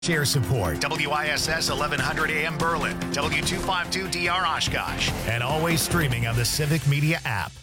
Share support, WISS 1100 AM Berlin, W252DR Oshkosh, and always streaming on the Civic Media app.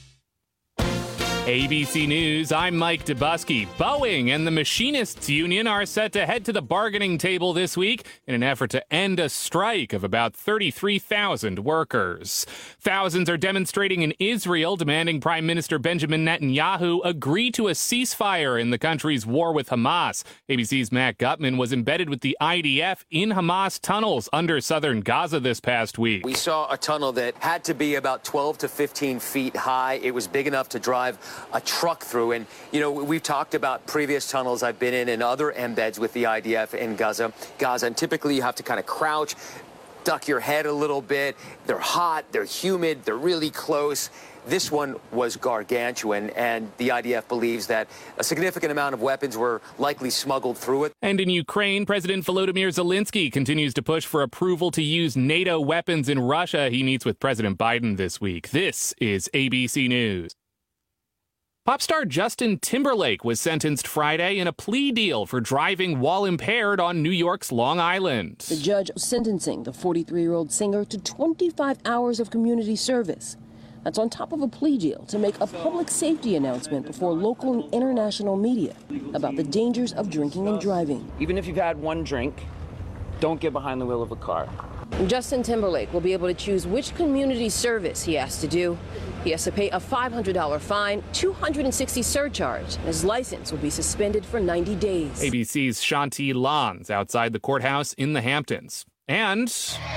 ABC News, I'm Mike Dubusky. Boeing and the Machinists Union are set to head to the bargaining table this week in an effort to end a strike of about 33,000 workers. Thousands are demonstrating in Israel, demanding Prime Minister Benjamin Netanyahu agree to a ceasefire in the country's war with Hamas. ABC's Matt Gutman was embedded with the IDF in Hamas tunnels under southern Gaza this past week. We saw a tunnel that had to be about 12 to 15 feet high. It was big enough to drive a truck through. And, you know, we've talked about previous tunnels I've been in and other embeds with the IDF in Gaza. And typically you have to kind of crouch, duck your head a little bit. They're hot, they're humid, they're really close. This one was gargantuan, and the IDF believes that a significant amount of weapons were likely smuggled through it. And in Ukraine, President Volodymyr Zelensky continues to push for approval to use NATO weapons in Russia. He meets with President Biden this week. This is ABC News. Pop star Justin Timberlake was sentenced Friday in a plea deal for driving while impaired on New York's Long Island. The judge sentencing the 43-year-old singer to 25 hours of community service. That's on top of a plea deal to make a public safety announcement before local and international media about the dangers of drinking and driving. Even if you've had one drink, don't get behind the wheel of a car. Justin Timberlake will be able to choose which community service he has to do. He has to pay a $500 fine, $260 surcharge. His license will be suspended for 90 days. ABC's Shanti Lans outside the courthouse in the Hamptons. And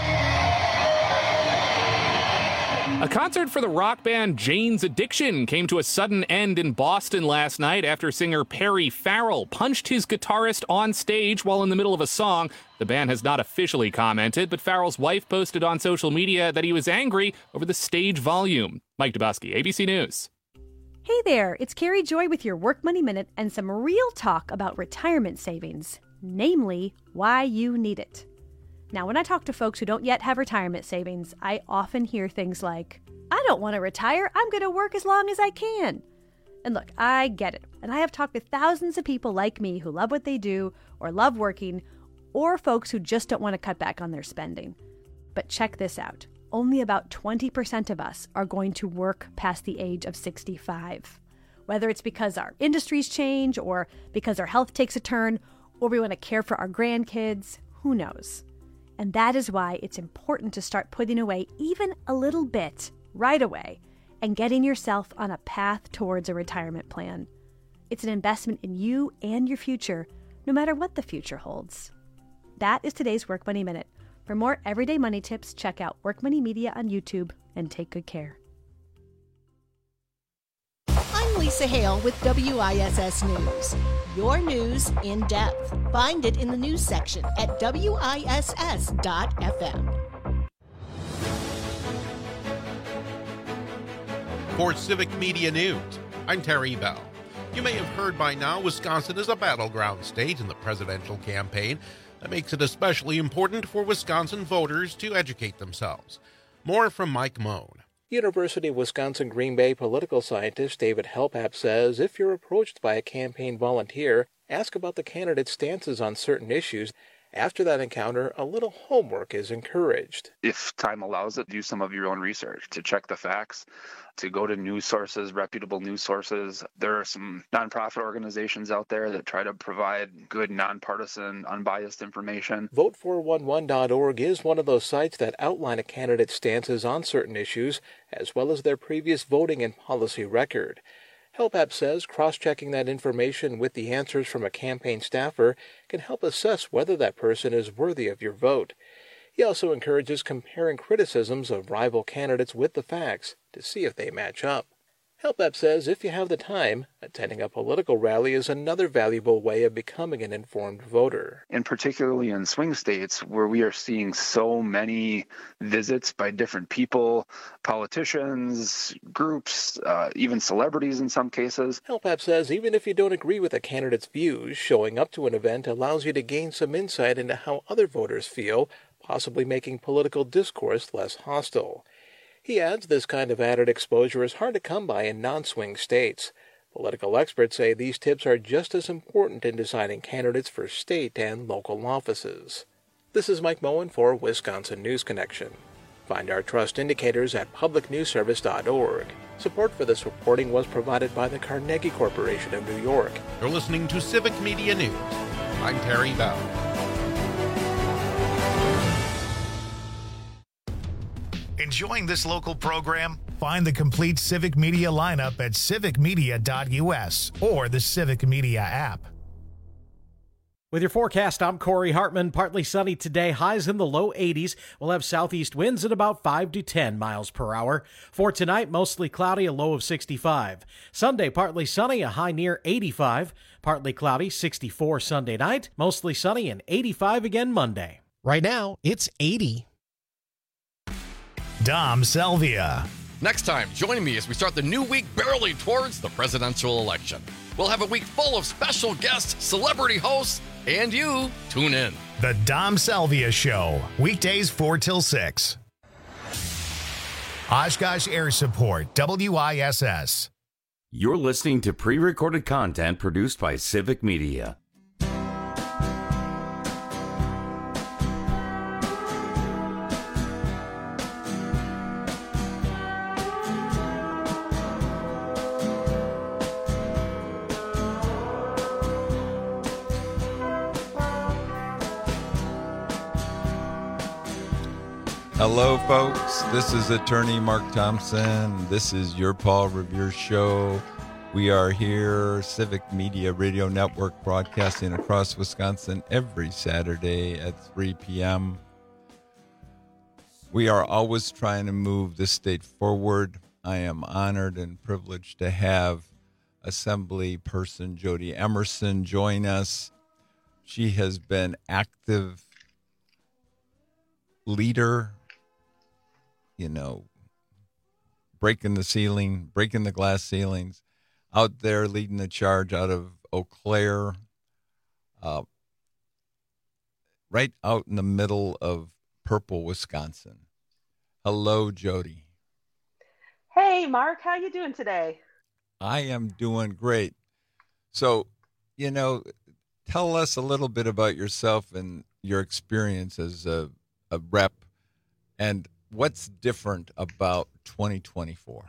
a concert for the rock band Jane's Addiction came to a sudden end in Boston last night after singer Perry Farrell punched his guitarist on stage while in the middle of a song. The band has not officially commented, but Farrell's wife posted on social media that he was angry over the stage volume. Mike Dubusky, ABC News. Hey there, it's Carrie Joy with your Work Money Minute and some real talk about retirement savings, namely why you need it. Now, when I talk to folks who don't yet have retirement savings, I often hear things like, I don't want to retire, I'm going to work as long as I can. And look, I get it. And I have talked with thousands of people like me who love what they do or love working, or folks who just don't want to cut back on their spending. But check this out. Only about 20% of us are going to work past the age of 65. Whether it's because our industries change or because our health takes a turn or we want to care for our grandkids, who knows? And that is why it's important to start putting away even a little bit right away and getting yourself on a path towards a retirement plan. It's an investment in you and your future, no matter what the future holds. That is today's Work Money Minute. For more everyday money tips, check out Work Money Media on YouTube and take good care. I'm Lisa Hale with WISS News. Your news in depth. Find it in the news section at WISS.FM. For Civic Media News, I'm Terry Bell. You may have heard by now Wisconsin is a battleground state in the presidential campaign. That makes it especially important for Wisconsin voters to educate themselves. More from Mike Moan. University of Wisconsin-Green Bay political scientist David Helpap says if you're approached by a campaign volunteer, ask about the candidate's stances on certain issues. After that encounter, a little homework is encouraged. If time allows it, do some of your own research to check the facts, to go to news sources, reputable news sources. There are some nonprofit organizations out there that try to provide good, nonpartisan, unbiased information. Vote411.org is one of those sites that outline a candidate's stances on certain issues, as well as their previous voting and policy record. Helpap says cross-checking that information with the answers from a campaign staffer can help assess whether that person is worthy of your vote. He also encourages comparing criticisms of rival candidates with the facts to see if they match up. Helpap says if you have the time, attending a political rally is another valuable way of becoming an informed voter. And particularly in swing states where we are seeing so many visits by different people, politicians, groups, even celebrities in some cases. Helpap says even if you don't agree with a candidate's views, showing up to an event allows you to gain some insight into how other voters feel, possibly making political discourse less hostile. He adds this kind of added exposure is hard to come by in non-swing states. Political experts say these tips are just as important in deciding candidates for state and local offices. This is Mike Moen for Wisconsin News Connection. Find our trust indicators at publicnewsservice.org. Support for this reporting was provided by the Carnegie Corporation of New York. You're listening to Civic Media News. I'm Terry Bell. Enjoying this local program? Find the complete Civic Media lineup at civicmedia.us or the Civic Media app. With your forecast, I'm Corey Hartman. Partly sunny today, highs in the low 80s. We'll have southeast winds at about 5 to 10 miles per hour. For tonight, mostly cloudy, a low of 65. Sunday, partly sunny, a high near 85. Partly cloudy, 64 Sunday night. Mostly sunny and 85 again Monday. Right now, it's 80. Dom Salvia. Next time, join me as we start the new week barreling towards the presidential election. We'll have a week full of special guests, celebrity hosts, and you. Tune in. The Dom Salvia Show, weekdays 4 till 6. Oshkosh Air Support, WISS. You're listening to pre-recorded content produced by Civic Media. Hello, folks. This is attorney Mark Thompson. This is your Paul Revere Show. We are here, Civic Media Radio Network, broadcasting across Wisconsin every Saturday at 3 p.m. We are always trying to move the state forward. I am honored and privileged to have Assembly Person Jody Emerson join us. She has been active leader, breaking the glass ceilings, out there leading the charge out of Eau Claire, right out in the middle of purple Wisconsin. Hello, Jody. Hey, Mark, how you doing today? I am doing great. So, tell us a little bit about yourself and your experience as a rep, and what's different about 2024?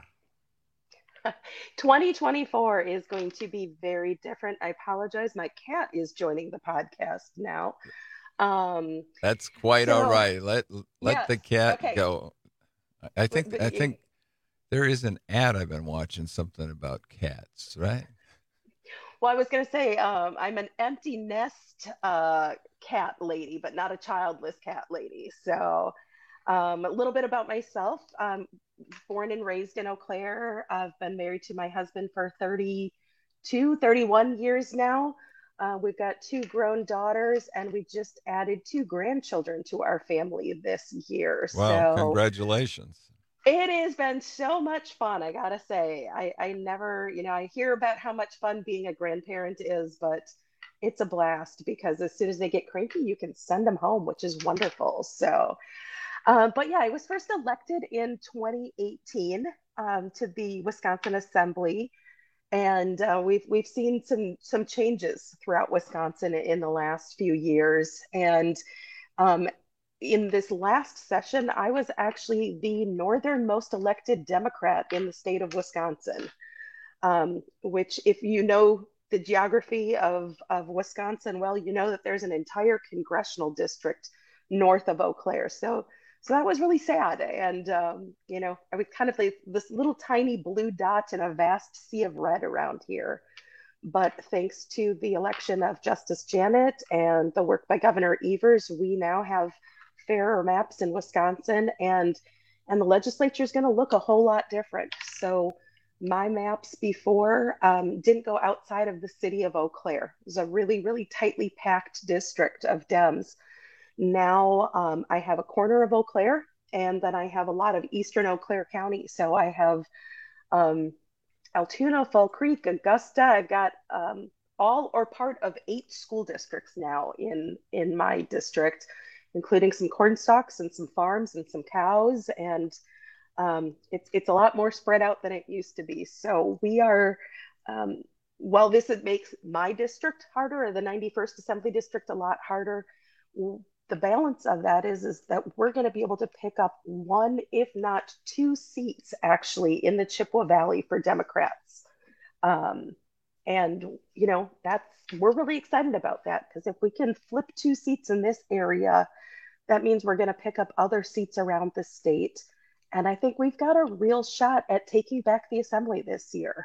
2024 is going to be very different. I apologize. My cat is joining the podcast now. That's quite all right. Let yes, the cat okay. go. I think there is an ad I've been watching, something about cats, right? Well, I was going to say I'm an empty nest cat lady, but not a childless cat lady. So a little bit about myself. Born and raised in Eau Claire. I've been married to my husband for 31 years now. We've got 2 grown daughters, and we just added 2 grandchildren to our family this year. Wow, so congratulations. It has been so much fun, I gotta say. I never, I hear about how much fun being a grandparent is, but it's a blast because as soon as they get cranky, you can send them home, which is wonderful. So, but yeah, I was first elected in 2018 to the Wisconsin Assembly, and we've seen some changes throughout Wisconsin in the last few years. And in this last session, I was actually the northernmost elected Democrat in the state of Wisconsin, which, if you know the geography of Wisconsin, well, you know that there's an entire congressional district north of Eau Claire. So that was really sad. And, I was kind of like this little tiny blue dot in a vast sea of red around here. But thanks to the election of Justice Janet and the work by Governor Evers, we now have fairer maps in Wisconsin, and the legislature is going to look a whole lot different. So my maps before didn't go outside of the city of Eau Claire. It was a really, really tightly packed district of Dems. Now I have a corner of Eau Claire, and then I have a lot of eastern Eau Claire County. So I have Altoona, Fall Creek, Augusta. I've got all or part of 8 school districts now in my district, including some corn stalks and some farms and some cows. And it's a lot more spread out than it used to be. So we are While this makes my district harder, or the 91st Assembly District, a lot harder, the balance of that is that we're going to be able to pick up one, if not two seats, actually, in the Chippewa Valley for Democrats. And, you know, we're really excited about that, because if we can flip two seats in this area, that means we're going to pick up other seats around the state. And I think we've got a real shot at taking back the assembly this year.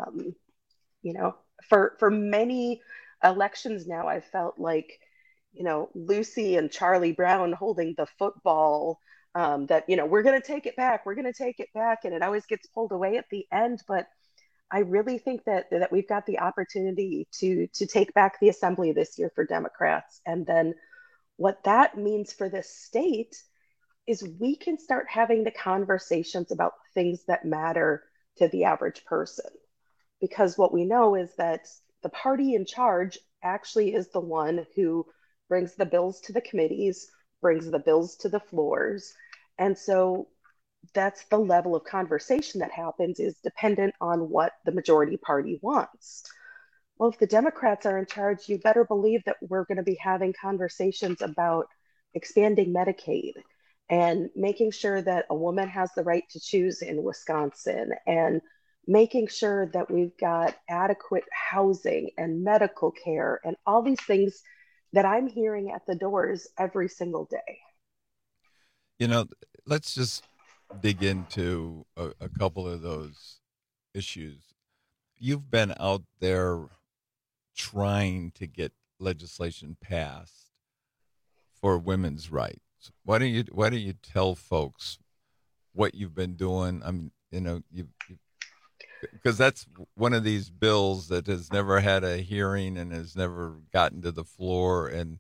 You know, for many elections now, I've felt like, you know, Lucy and Charlie Brown holding the football, that, you know, we're going to take it back. We're going to take it back. And it always gets pulled away at the end. But I really think that we've got the opportunity to take back the assembly this year for Democrats. And then what that means for the state is we can start having the conversations about things that matter to the average person. Because what we know is that the party in charge actually is the one who brings the bills to the committees, brings the bills to the floors. And so that's the level of conversation that happens, is dependent on what the majority party wants. Well, if the Democrats are in charge, you better believe that we're going to be having conversations about expanding Medicaid and making sure that a woman has the right to choose in Wisconsin, and making sure that we've got adequate housing and medical care and all these things that I'm hearing at the doors every single day. You know, let's just dig into a couple of those issues. You've been out there trying to get legislation passed for women's rights. Why don't you tell folks what you've been doing? I mean, you know, because that's one of these bills that has never had a hearing and has never gotten to the floor, and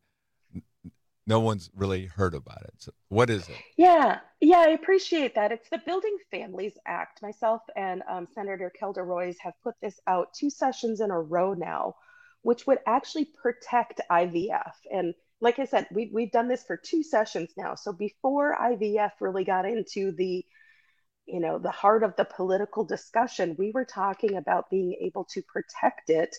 no one's really heard about it. So what is it? Yeah, I appreciate that. It's the Building Families Act. Myself and Senator Kelda Roys have put this out 2 sessions in a row now, which would actually protect IVF. And like I said, we've done this for 2 sessions now. So before IVF really got into the heart of the political discussion, we were talking about being able to protect it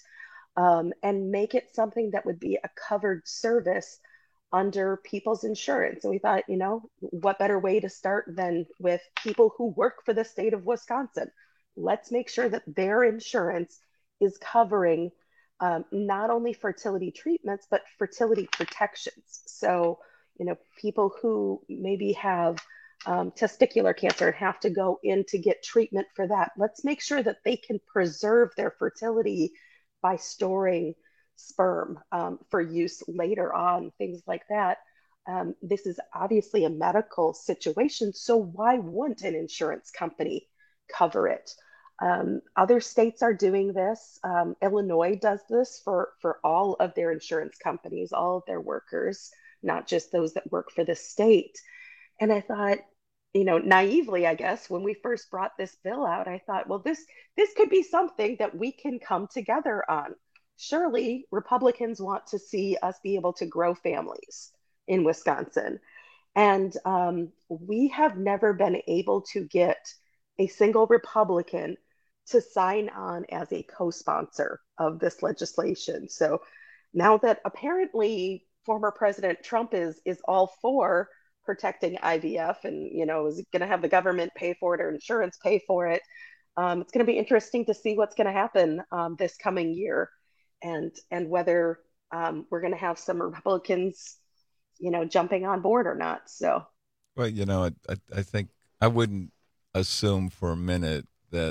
and make it something that would be a covered service under people's insurance. And we thought, you know, what better way to start than with people who work for the state of Wisconsin? Let's make sure that their insurance is covering not only fertility treatments, but fertility protections. So, you know, people who maybe have testicular cancer and have to go in to get treatment for that, let's make sure that they can preserve their fertility by storing sperm for use later on, things like that. This is obviously a medical situation, so why wouldn't an insurance company cover it? Other states are doing this. Illinois does this for all of their insurance companies, all of their workers, not just those that work for the state. And I thought, you know, naively, I guess, when we first brought this bill out, I thought, well, this could be something that we can come together on. Surely Republicans want to see us be able to grow families in Wisconsin. And we have never been able to get a single Republican to sign on as a co-sponsor of this legislation. So now that apparently former President Trump is all for protecting IVF and, you know, is going to have the government pay for it or insurance pay for it, it's going to be interesting to see what's going to happen this coming year. And whether we're going to have some Republicans, you know, jumping on board or not. So, well, you know, I think I wouldn't assume for a minute that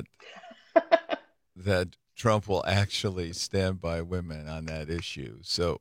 that Trump will actually stand by women on that issue. So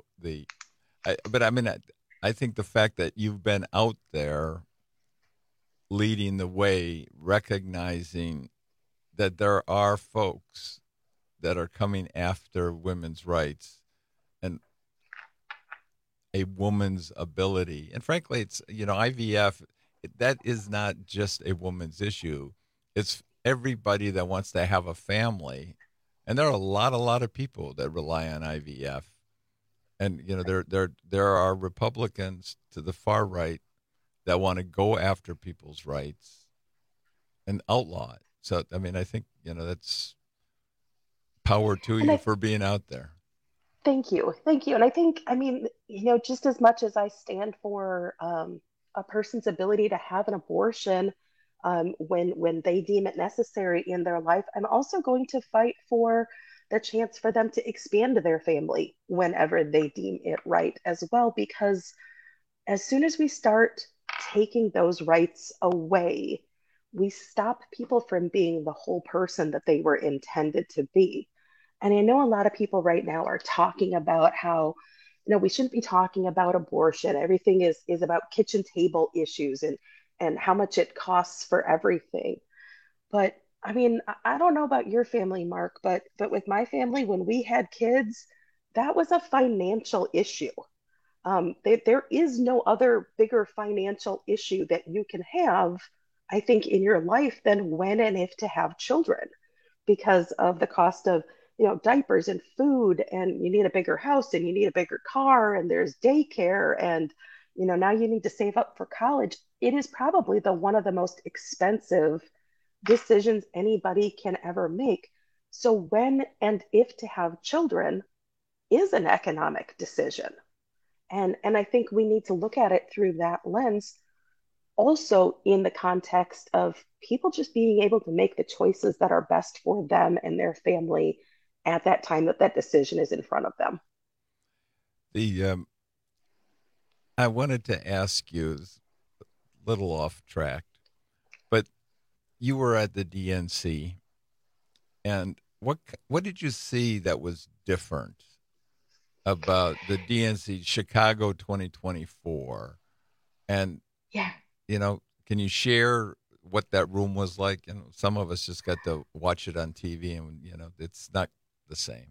I think the fact that you've been out there leading the way, recognizing that there are folks that are coming after women's rights and a woman's ability. And frankly, it's, you know, IVF, that is not just a woman's issue. It's everybody that wants to have a family. And there are a lot of people that rely on IVF. And, you know, there are Republicans to the far right that want to go after people's rights and outlaw it. So, I mean, I think, you know, that's Power to you for being out there. Thank you. And I think, just as much as I stand for a person's ability to have an abortion when they deem it necessary in their life, I'm also going to fight for the chance for them to expand their family whenever they deem it right as well. Because as soon as we start taking those rights away, we stop people from being the whole person that they were intended to be. And I know a lot of people right now are talking about how, we shouldn't be talking about abortion. Everything is about kitchen table issues and how much it costs for everything. But I don't know about your family, Mark, but with my family, when we had kids, that was a financial issue. There is no other bigger financial issue that you can have, I think, in your life than when and if to have children, because of the cost of, diapers and food, and you need a bigger house and you need a bigger car, and there's daycare, and, now you need to save up for college. It is probably one of the most expensive decisions anybody can ever make. So when and if to have children is an economic decision. And I think we need to look at it through that lens, also in the context of people just being able to make the choices that are best for them and their family at that time that decision is in front of them. I wanted to ask you, a little off track, but you were at the DNC, and what did you see that was different about the DNC Chicago 2024? And can you share what that room was like? And some of us just got to watch it on TV, and it's not the same.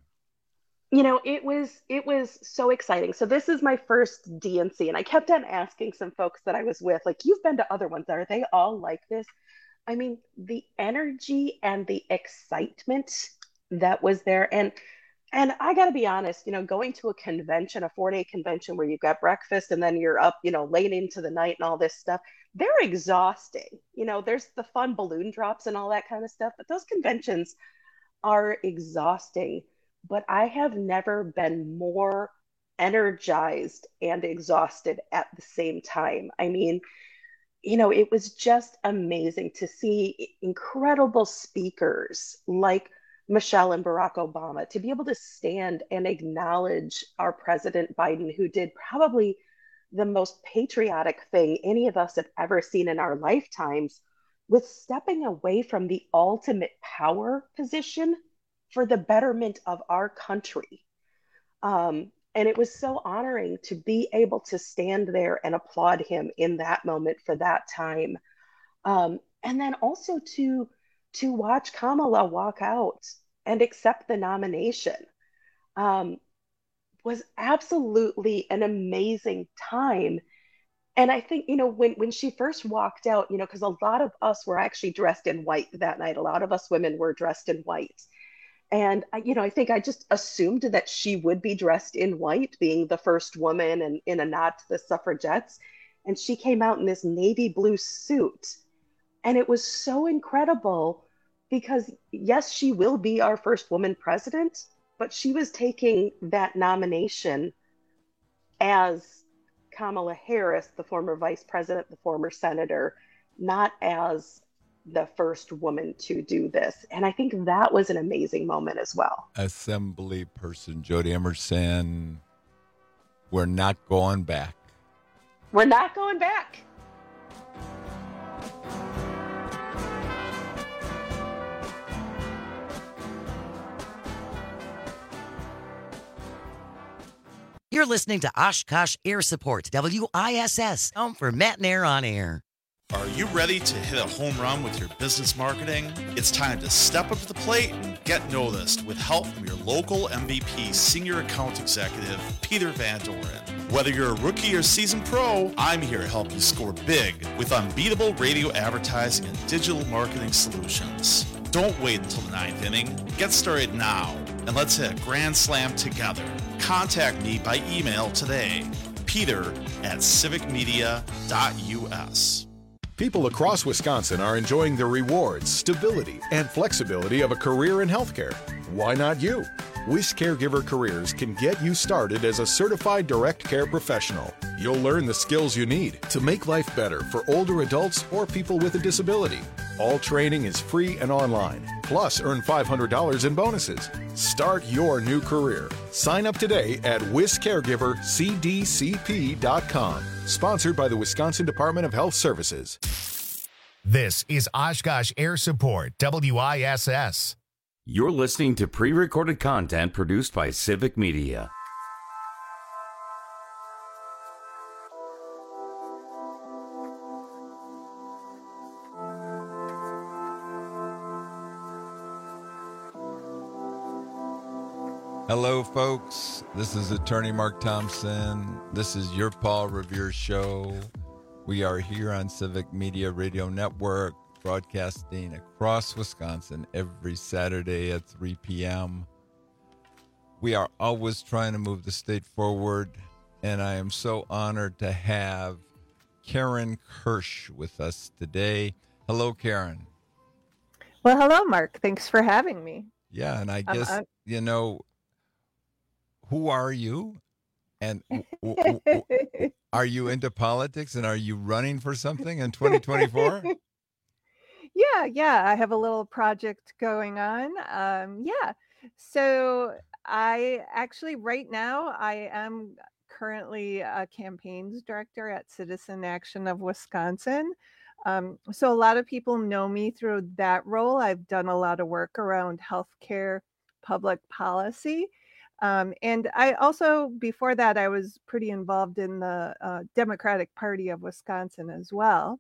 It was so exciting. So this is my first DNC, and I kept on asking some folks that I was with, like, you've been to other ones. Are they all like this? The energy and the excitement that was there. And I got to be honest, going to a convention, a 4-day convention where you've got breakfast and then you're up, late into the night and all this stuff, they're exhausting. There's the fun balloon drops and all that kind of stuff, but those conventions are exhausting. But I have never been more energized and exhausted at the same time. It was just amazing to see incredible speakers like Michelle and Barack Obama, to be able to stand and acknowledge our President Biden, who did probably the most patriotic thing any of us have ever seen in our lifetimes, with stepping away from the ultimate power position for the betterment of our country. And it was so honoring to be able to stand there and applaud him in that moment for that time. And then also to watch Kamala walk out and accept the nomination was absolutely an amazing time. And I think, when she first walked out, because a lot of us were actually dressed in white that night. A lot of us women were dressed in white. And, I think I just assumed that she would be dressed in white, being the first woman and in a nod to the suffragettes. And she came out in this navy blue suit. And it was so incredible because, yes, she will be our first woman president, but she was taking that nomination as Kamala Harris, the former vice president, the former senator, not as the first woman to do this. And I think that was an amazing moment as well. Assembly person Jody Emerson, we're not going back. We're not going back. You're listening to Oshkosh Air Support, WISS, home for Matt and Air on Air. Are you ready to hit a home run with your business marketing? It's time to step up to the plate and get noticed with help from your local MVP Senior Account Executive, Peter Van Doren. Whether you're a rookie or seasoned pro, I'm here to help you score big with unbeatable radio advertising and digital marketing solutions. Don't wait until the ninth inning. Get started now, and let's hit a grand slam together. Contact me by email today, peter@civicmedia.us. People across Wisconsin are enjoying the rewards, stability, and flexibility of a career in healthcare. Why not you? WIS Caregiver Careers can get you started as a certified direct care professional. You'll learn the skills you need to make life better for older adults or people with a disability. All training is free and online. Plus, earn $500 in bonuses. Start your new career. Sign up today at WisCaregiverCDCP.com. Sponsored by the Wisconsin Department of Health Services. This is Oshkosh Air Support, WISS. You're listening to pre-recorded content produced by Civic Media. Hello, folks. This is attorney Mark Thompson. This is your Paul Revere Show. We are here on Civic Media Radio Network, broadcasting across Wisconsin every Saturday at 3 p.m. We are always trying to move the state forward, and I am so honored to have Karen Kirsch with us today. Hello, Karen. Well, hello, Mark. Thanks for having me. Yeah, and I guess, who are you? And are you into politics, and are you running for something in 2024? Yeah. I have a little project going on. So I actually, right now, I am currently a campaigns director at Citizen Action of Wisconsin. So a lot of people know me through that role. I've done a lot of work around healthcare, public policy. And I also, before that, I was pretty involved in the Democratic Party of Wisconsin as well.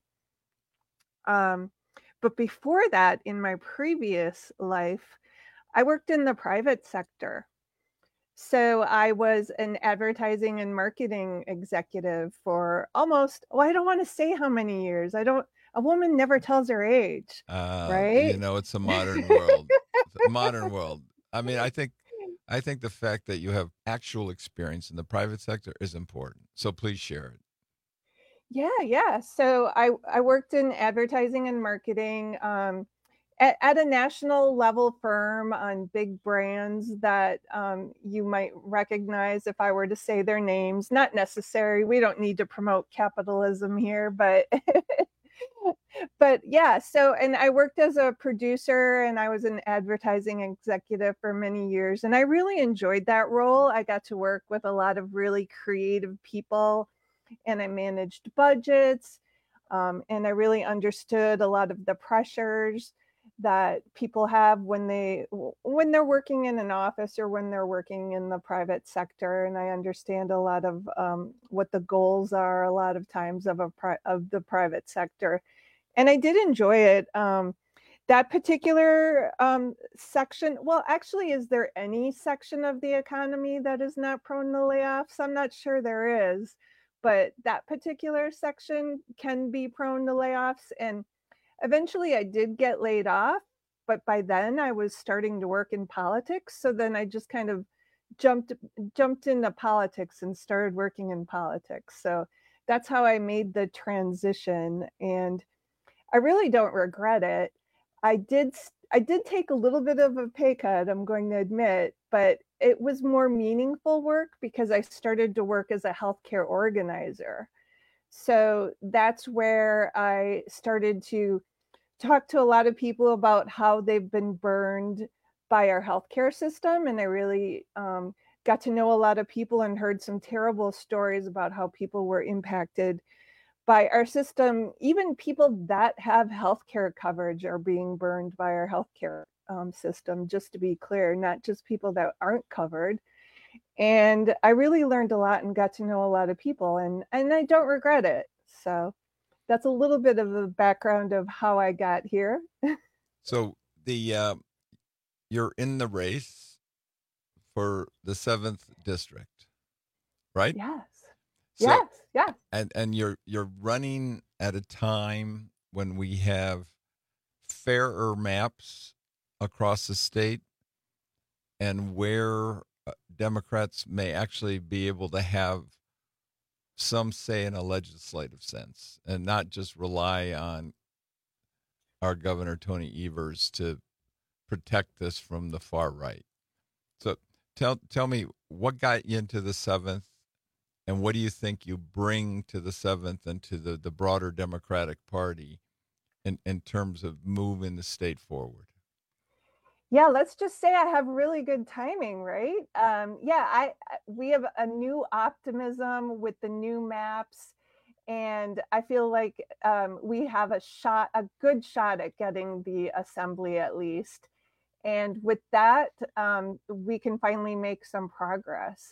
But before that, in my previous life, I worked in the private sector. So I was an advertising and marketing executive for almost, I don't want to say how many years. A woman never tells her age, right? It's a modern world. It's a modern world. I mean, I think the fact that you have actual experience in the private sector is important. So please share it. Yeah. So I worked in advertising and marketing at a national level firm on big brands that you might recognize if I were to say their names. Not necessary. We don't need to promote capitalism here, but yeah. So, and I worked as a producer, and I was an advertising executive for many years, and I really enjoyed that role. I got to work with a lot of really creative people, and I managed budgets, and I really understood a lot of the pressures that people have when they're working in an office or when they're working in the private sector. And I understand a lot of what the goals are a lot of times of the private sector. And I did enjoy it. That particular section, well, actually, is there any section of the economy that is not prone to layoffs? I'm not sure there is, but that particular section can be prone to layoffs. And eventually I did get laid off, but by then I was starting to work in politics. So then I just kind of jumped into politics and started working in politics. So that's how I made the transition. And I really don't regret it. I did take a little bit of a pay cut, I'm going to admit, but it was more meaningful work because I started to work as a healthcare organizer. So that's where I started to talk to a lot of people about how they've been burned by our healthcare system. And I really got to know a lot of people and heard some terrible stories about how people were impacted by our system. Even people that have healthcare coverage are being burned by our healthcare system, just to be clear, not just people that aren't covered. And I really learned a lot and got to know a lot of people, and I don't regret it. So that's a little bit of the background of how I got here. So you're in the race for the 7th district, right? Yes. Yes. And you're running at a time when we have fairer maps across the state, and where Democrats may actually be able to have some say in a legislative sense and not just rely on our Governor Tony Evers to protect us from the far right. So tell me, what got you into the 7th, and what do you think you bring to the 7th and to the broader Democratic Party in terms of moving the state forward? Yeah, let's just say I have really good timing, right? We have a new optimism with the new maps, and I feel like we have a good shot at getting the assembly at least. And with that, we can finally make some progress.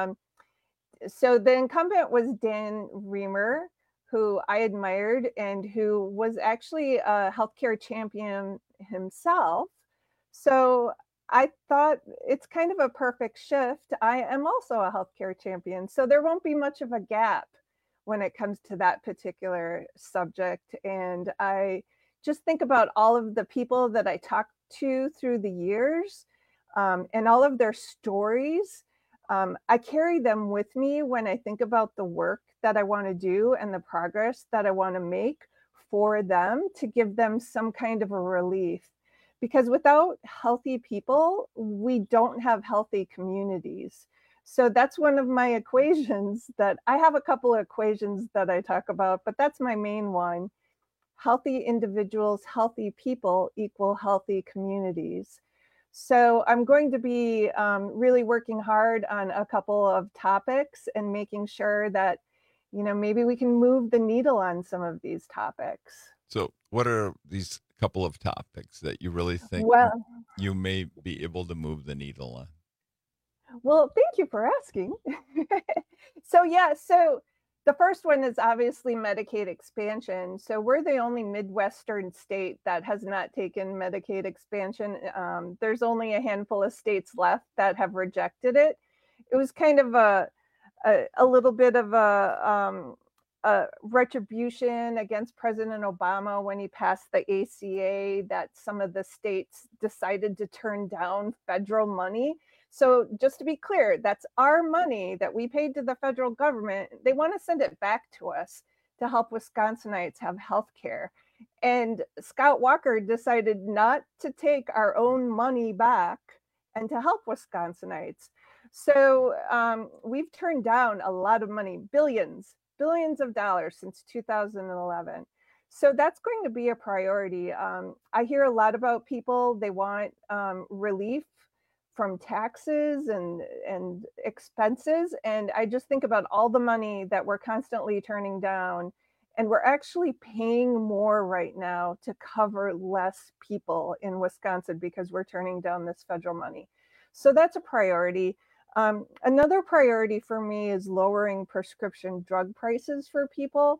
So the incumbent was Dan Reamer, who I admired and who was actually a healthcare champion himself. So I thought it's kind of a perfect shift. I am also a healthcare champion, so there won't be much of a gap when it comes to that particular subject. And I just think about all of the people that I talked to through the years and all of their stories. I carry them with me when I think about the work that I want to do and the progress that I want to make for them, to give them some kind of a relief. Because without healthy people, we don't have healthy communities. So that's one of my equations that I have a couple of equations that I talk about, but that's my main one. Healthy individuals, healthy people equal healthy communities. So I'm going to be really working hard on a couple of topics and making sure that, maybe we can move the needle on some of these topics. So what are these couple of topics that you really think you may be able to move the needle on? Well, thank you for asking. So the first one is obviously Medicaid expansion. So we're the only Midwestern state that has not taken Medicaid expansion. There's only a handful of states left that have rejected it. It was kind of a little bit of a retribution against President Obama when he passed the ACA, that some of the states decided to turn down federal money. So just to be clear, that's our money that we paid to the federal government. They want to send it back to us to help Wisconsinites have health care. And Scott Walker decided not to take our own money back and to help Wisconsinites. So we've turned down a lot of money, billions of dollars since 2011. So that's going to be a priority. I hear a lot about people, they want relief from taxes and expenses. And I just think about all the money that we're constantly turning down. And we're actually paying more right now to cover less people in Wisconsin because we're turning down this federal money. So that's a priority. Another priority for me is lowering prescription drug prices for people.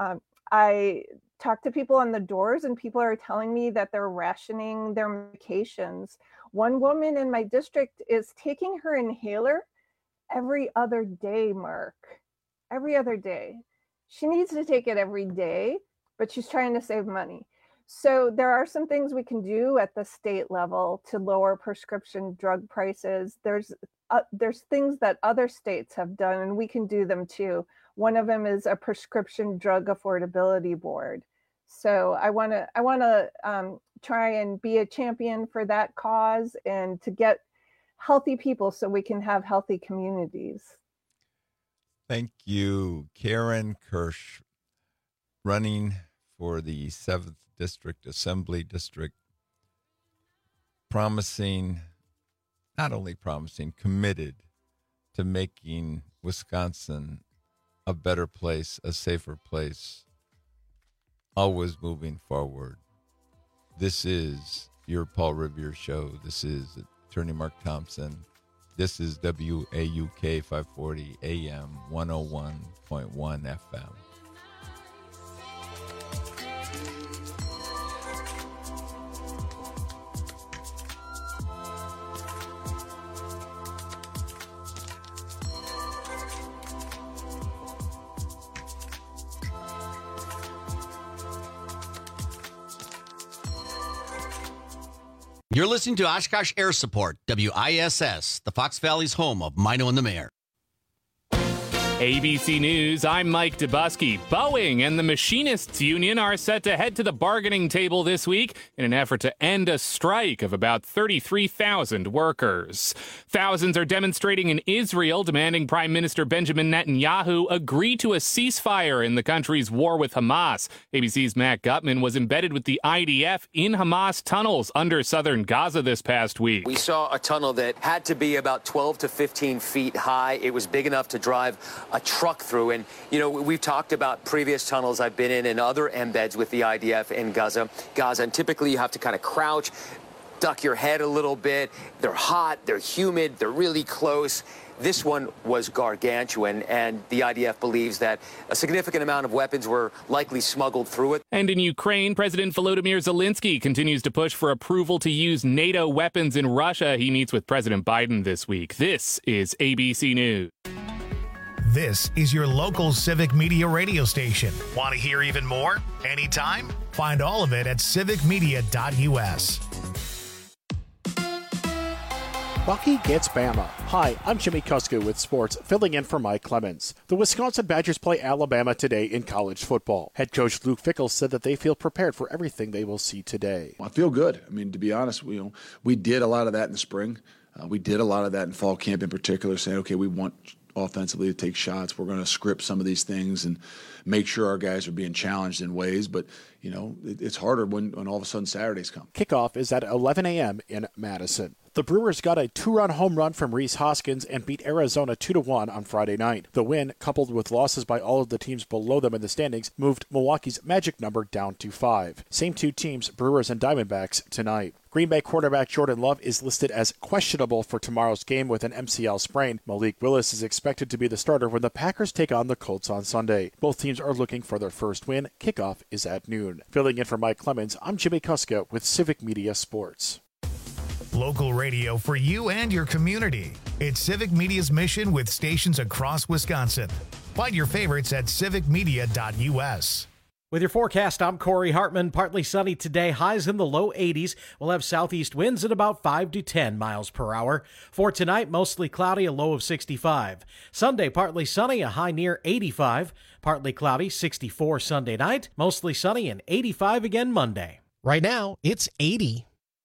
I talk to people on the doors and people are telling me that they're rationing their medications. One woman in my district is taking her inhaler every other day, Mark. Every other day. She needs to take it every day, but she's trying to save money. So there are some things we can do at the state level to lower prescription drug prices. There's things that other states have done, and we can do them too. One of them is a prescription drug affordability board. So I want to try and be a champion for that cause and to get healthy people so we can have healthy communities. Thank you, Karen Kirsch, running for the 7th District Assembly District, committed to making Wisconsin a better place, a safer place, always moving forward. This is your Paul Revere Show. This is Attorney Mark Thompson. This is WAUK 540 AM 101.1 FM. You're listening to Oshkosh Air Support, WISS, the Fox Valley's home of Mino and the Mayor. ABC News, I'm Mike Dubusky. Boeing and the Machinists Union are set to head to the bargaining table this week in an effort to end a strike of about 33,000 workers. Thousands are demonstrating in Israel, demanding Prime Minister Benjamin Netanyahu agree to a ceasefire in the country's war with Hamas. ABC's Matt Gutman was embedded with the IDF in Hamas tunnels under southern Gaza this past week. We saw a tunnel that had to be about 12 to 15 feet high. It was big enough to drive a truck through. And, you know, we've talked about previous tunnels I've been in and other embeds with the IDF in Gaza. And typically you have to kind of crouch, duck your head a little bit. They're hot, they're humid, they're really close. This one was gargantuan, and the IDF believes that a significant amount of weapons were likely smuggled through it. And in Ukraine, President Volodymyr Zelensky continues to push for approval to use NATO weapons in Russia. He meets with President Biden this week. This is ABC News. This is your local Civic Media radio station. Want to hear even more? Anytime? Find all of it at civicmedia.us. Bucky gets Bama. Hi, I'm Jimmy Kuska with sports, filling in for Mike Clemens. The Wisconsin Badgers play Alabama today in college football. Head coach Luke Fickell said that they feel prepared for everything they will see today. I feel good. I mean, to be honest, we did a lot of that in the spring. We did a lot of that in fall camp in particular, saying, okay, we want offensively to take shots. We're going to script some of these things and make sure our guys are being challenged in ways. But, you know, it's harder when all of a sudden Saturdays come. Kickoff is at 11 a.m. in Madison. The Brewers got a 2-run home run from Rhys Hoskins and beat Arizona 2-1 on Friday night. The win, coupled with losses by all of the teams below them in the standings, moved Milwaukee's magic number down to 5. Same two teams, Brewers and Diamondbacks, tonight. Green Bay quarterback Jordan Love is listed as questionable for tomorrow's game with an MCL sprain. Malik Willis is expected to be the starter when the Packers take on the Colts on Sunday. Both teams are looking for their first win. Kickoff is at noon. Filling in for Mike Clemens, I'm Jimmy Kuska with Civic Media Sports. Local radio for you and your community. It's Civic Media's mission with stations across Wisconsin. Find your favorites at civicmedia.us. With your forecast, I'm Corey Hartman. Partly sunny today, highs in the low 80s. We'll have southeast winds at about 5 to 10 miles per hour. For tonight, mostly cloudy, a low of 65. Sunday, partly sunny, a high near 85. Partly cloudy, 64 Sunday night. Mostly sunny and 85 again Monday. Right now, it's 80.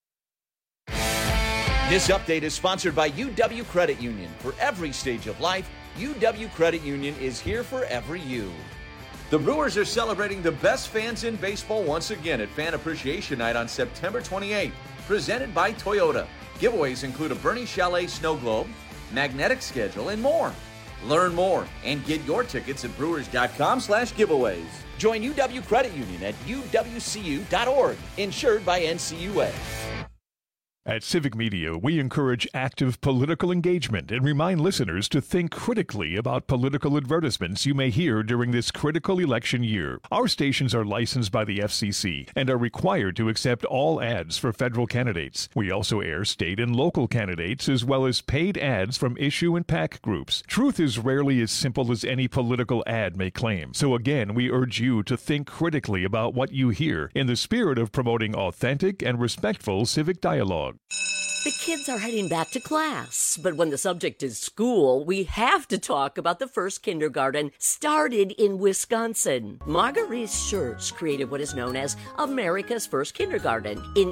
This update is sponsored by UW Credit Union. For every stage of life, UW Credit Union is here for every you. The Brewers are celebrating the best fans in baseball once again at Fan Appreciation Night on September 28th, presented by Toyota. Giveaways include a Bernie Chalet snow globe, magnetic schedule, and more. Learn more and get your tickets at brewers.com/giveaways. Join UW Credit Union at uwcu.org, insured by NCUA. At Civic Media, we encourage active political engagement and remind listeners to think critically about political advertisements you may hear during this critical election year. Our stations are licensed by the FCC and are required to accept all ads for federal candidates. We also air state and local candidates as well as paid ads from issue and PAC groups. Truth is rarely as simple as any political ad may claim. So again, we urge you to think critically about what you hear in the spirit of promoting authentic and respectful civic dialogue. The kids are heading back to class, but when the subject is school, we have to talk about the first kindergarten started in Wisconsin. Marguerite Schurz created what is known as America's first kindergarten in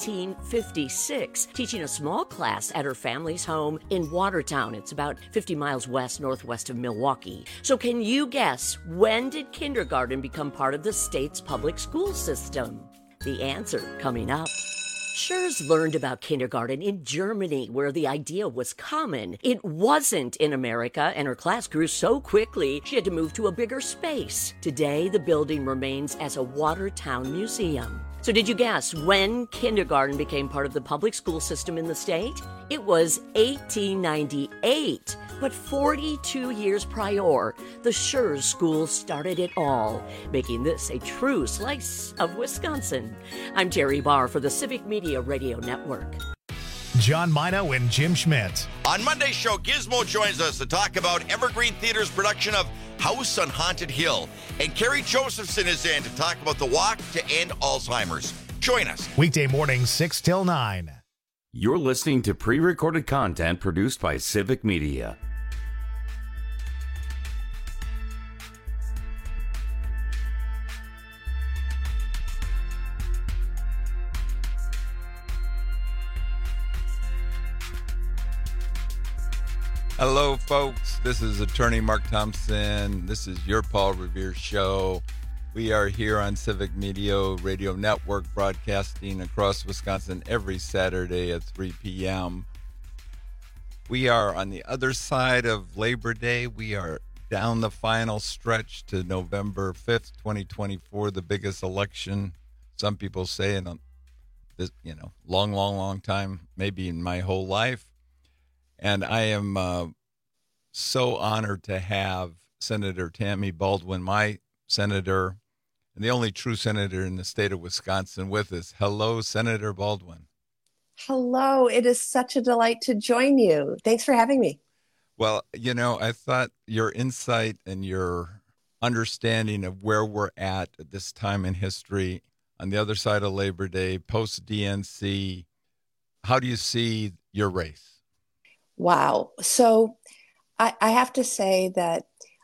1856, teaching a small class at her family's home in Watertown. It's about 50 miles northwest of Milwaukee. So can you guess, when did kindergarten become part of the state's public school system? The answer coming up. Schurz learned about kindergarten in Germany, where the idea was common. It wasn't in America, and her class grew so quickly she had to move to a bigger space. Today, the building remains as a Watertown museum. So did you guess when kindergarten became part of the public school system in the state? It was 1898. But 42 years prior, the Schurz School started it all, making this a true slice of Wisconsin. I'm Terry Barr for the Civic Media Radio Network. John Mino and Jim Schmidt. On Monday's show, Gizmo joins us to talk about Evergreen Theater's production of House on Haunted Hill. And Carrie Josephson is in to talk about the walk to end Alzheimer's. Join us. Weekday mornings, 6 till 9. You're listening to pre-recorded content produced by Civic Media. Hello, folks. This is attorney Mark Thompson. This is your Paul Revere Show. We are here on Civic Media Radio Network, broadcasting across Wisconsin every Saturday at 3 p.m. We are on the other side of Labor Day. We are down the final stretch to November 5th, 2024, the biggest election, some people say, in this, long time, maybe in my whole life. And I am so honored to have Senator Tammy Baldwin, my senator, and the only true senator in the state of Wisconsin, with us. Hello, Senator Baldwin. Hello. It is such a delight to join you. Thanks for having me. Well, I thought your insight and your understanding of where we're at this time in history, on the other side of Labor Day, post-DNC, how do you see your race? Wow. So I have to say that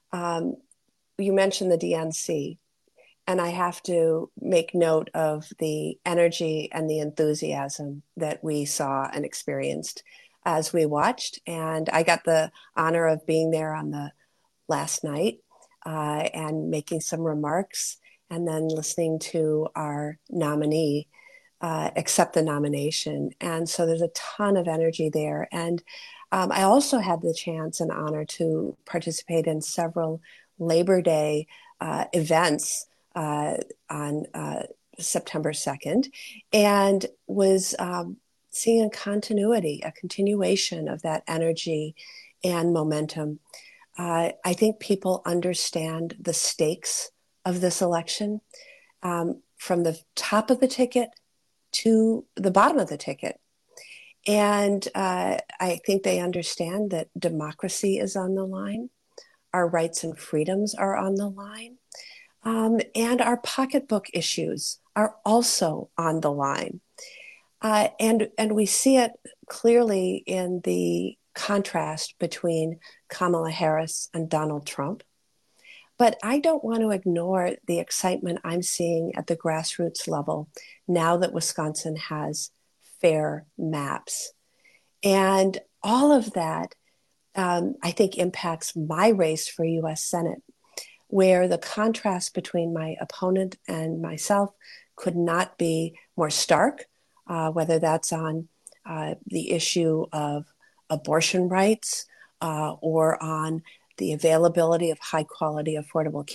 you mentioned the DNC, and I have to make note of the energy and the enthusiasm that we saw and experienced as we watched. And I got the honor of being there on the last night and making some remarks, and then listening to our nominee accept the nomination. And so there's a ton of energy there. And I also had the chance and honor to participate in several Labor Day events on September 2nd, and was seeing a continuation of that energy and momentum. I think people understand the stakes of this election, from the top of the ticket to the bottom of the ticket. And I think they understand that democracy is on the line, our rights and freedoms are on the line, and our pocketbook issues are also on the line. And we see it clearly in the contrast between Kamala Harris and Donald Trump. But I don't want to ignore the excitement I'm seeing at the grassroots level now that Wisconsin has fair maps. And all of that, I think, impacts my race for U.S. Senate, where the contrast between my opponent and myself could not be more stark, whether that's on the issue of abortion rights or on the availability of high quality, affordable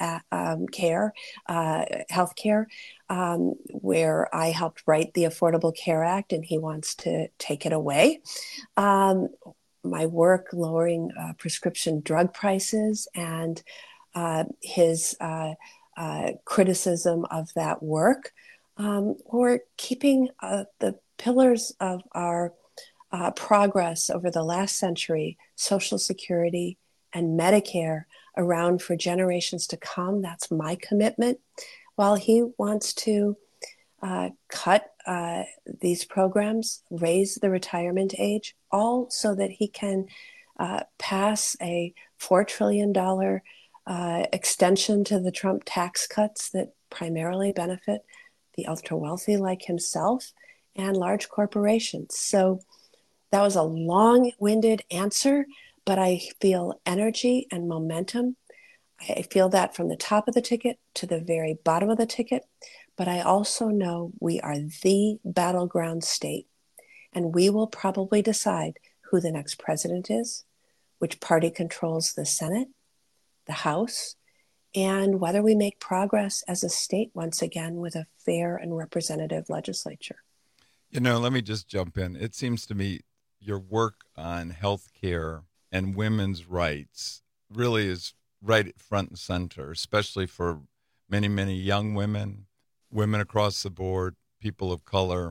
health care, where I helped write the Affordable Care Act and he wants to take it away. My work lowering prescription drug prices and his criticism of that work, or keeping the pillars of our progress over the last century, Social Security and Medicare, around for generations to come. That's my commitment. While he wants to cut these programs, raise the retirement age, all so that he can pass a $4 trillion extension to the Trump tax cuts that primarily benefit the ultra wealthy like himself and large corporations. So that was a long-winded answer, but I feel energy and momentum. I feel that from the top of the ticket to the very bottom of the ticket, but I also know we are the battleground state, and we will probably decide who the next president is, which party controls the Senate, the House, and whether we make progress as a state once again with a fair and representative legislature. Let me just jump in. It seems to me your work on health care and women's rights really is right front and center, especially for many, many young women across the board, people of color.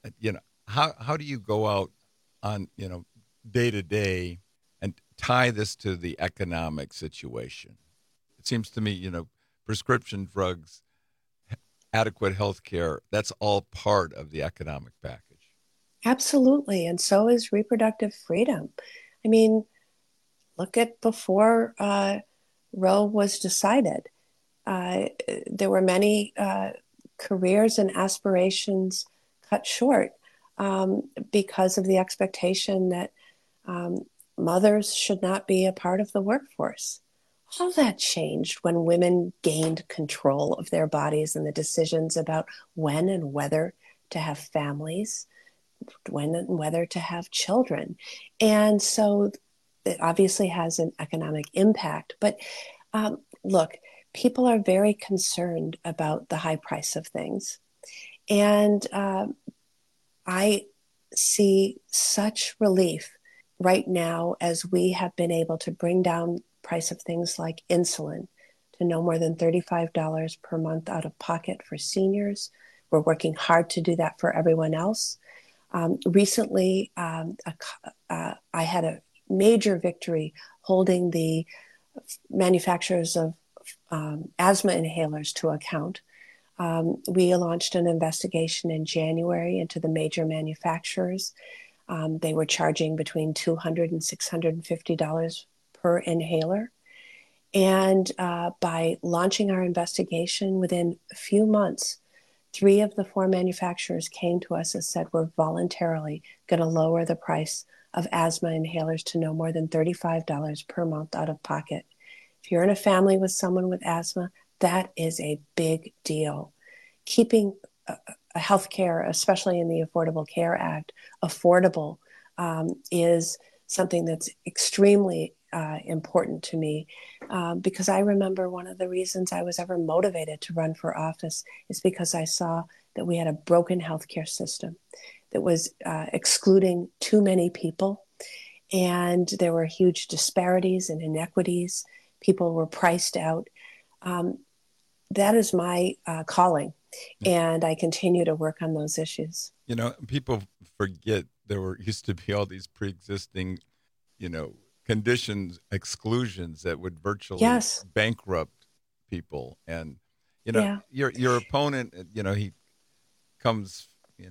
How do you go out on, day to day and tie this to the economic situation? It seems to me, prescription drugs, adequate health care, that's all part of the economic package. Absolutely. And so is reproductive freedom. I mean, look at before Roe was decided. There were many careers and aspirations cut short because of the expectation that mothers should not be a part of the workforce. All that changed when women gained control of their bodies and the decisions about when and whether to have families, when and whether to have children. And so it obviously has an economic impact. But look, people are very concerned about the high price of things. And I see such relief right now as we have been able to bring down price of things like insulin to no more than $35 per month out of pocket for seniors. We're working hard to do that for everyone else. Recently, I had a major victory holding the manufacturers of asthma inhalers to account. We launched an investigation in January into the major manufacturers. They were charging between $200 and $650 per inhaler. And by launching our investigation within a few months, 3 of the 4 manufacturers came to us and said, we're voluntarily going to lower the price of asthma inhalers to no more than $35 per month out of pocket. If you're in a family with someone with asthma, that is a big deal. Keeping healthcare, especially in the Affordable Care Act, affordable is something that's extremely important to me because I remember one of the reasons I was ever motivated to run for office is because I saw that we had a broken healthcare system that was excluding too many people, and there were huge disparities and inequities. People were priced out. That is my calling, and I continue to work on those issues. You know, people forget there used to be all these pre-existing, conditions, exclusions that would virtually bankrupt people. And, your opponent, he comes,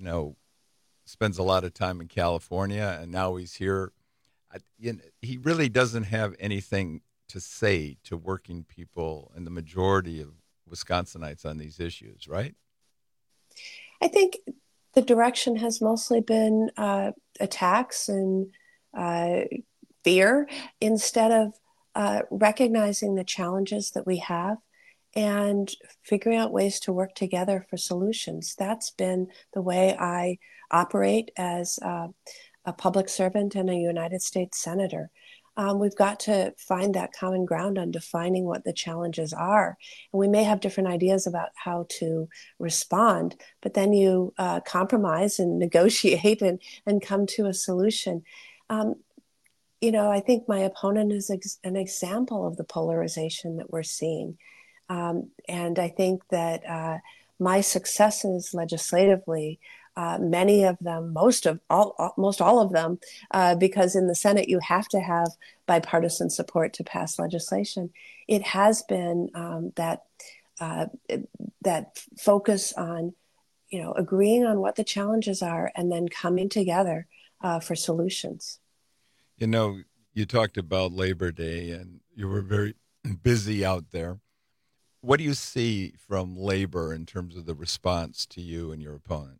spends a lot of time in California, and now he's here. He really doesn't have anything to say to working people and the majority of Wisconsinites on these issues, right? I think the direction has mostly been attacks and fear instead of recognizing the challenges that we have and figuring out ways to work together for solutions. That's been the way I operate as a public servant and a United States Senator. We've got to find that common ground on defining what the challenges are. And we may have different ideas about how to respond, but then you compromise and negotiate and come to a solution. I think my opponent is an example of the polarization that we're seeing. And I think that my successes legislatively, many of them, most all of them, because in the Senate you have to have bipartisan support to pass legislation. It has been that focus on, agreeing on what the challenges are and then coming together for solutions. You talked about Labor Day and you were very busy out there. What do you see from labor in terms of the response to you and your opponent?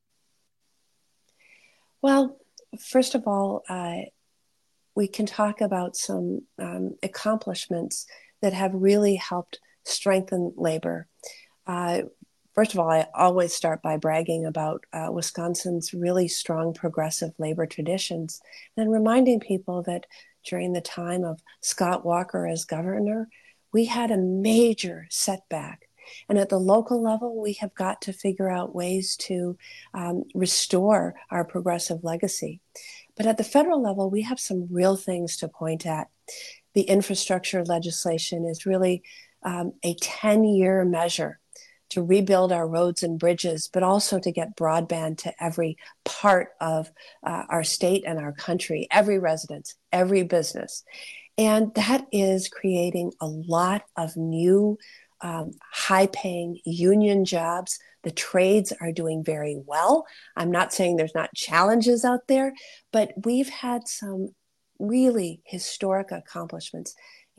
Well, first of all, we can talk about some accomplishments that have really helped strengthen labor. First of all, I always start by bragging about Wisconsin's really strong progressive labor traditions and reminding people that during the time of Scott Walker as governor, we had a major setback. And at the local level, we have got to figure out ways to restore our progressive legacy. But at the federal level, we have some real things to point at. The infrastructure legislation is really a 10-year measure to rebuild our roads and bridges, but also to get broadband to every part of our state and our country, every resident, every business. And that is creating a lot of new high-paying union jobs. The trades are doing very well. I'm not saying there's not challenges out there, but we've had some really historic accomplishments,